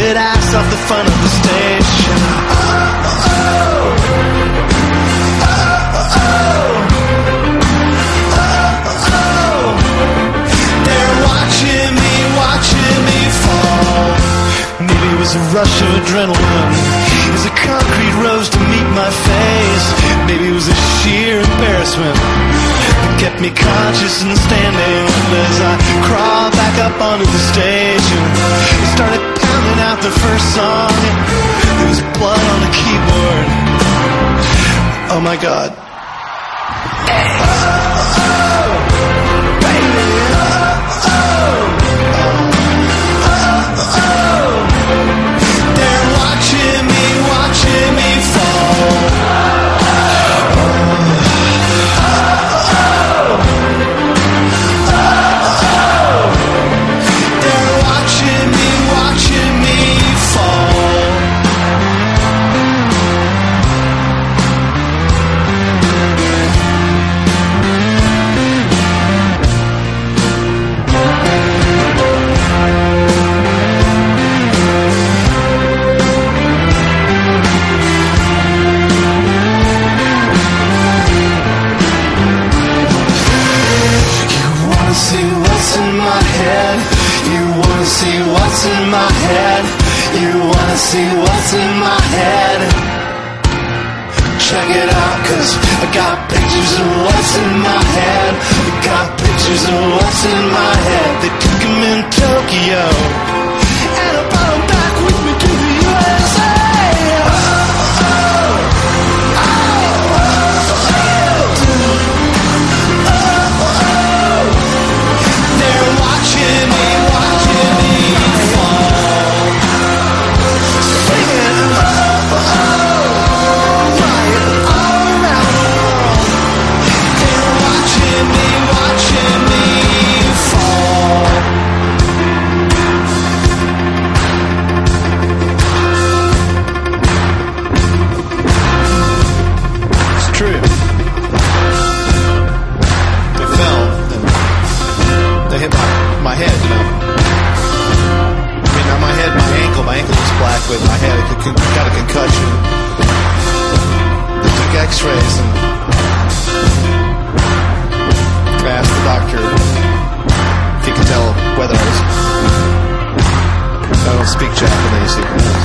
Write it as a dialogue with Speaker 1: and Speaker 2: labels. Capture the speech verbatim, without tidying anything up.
Speaker 1: busted ass off the front of the stage. Oh, oh, oh, oh, oh, oh. They're watching me, watching me fall. Maybe it was a rush of adrenaline as the concrete rose to meet my face. Maybe it was a sheer embarrassment that kept me conscious and standing as I crawled back up onto the stage and started pounding out the first song. There was blood on the keyboard. Oh my God. Hey. Oh, oh, baby. Oh, oh, oh, oh, oh. They're watching me, watching me fall. See what's in my head. You wanna see what's in my head? Check it out, cause I got pictures of what's in my head. I got pictures of what's in my head. They took him in Tokyo and I brought him back with me to the U S A. Oh, oh, oh, oh, oh, oh. They're watching me, watching me. With my head, I got a concussion. They took x-rays and I asked the doctor if he could tell whether I was... I don't speak Japanese.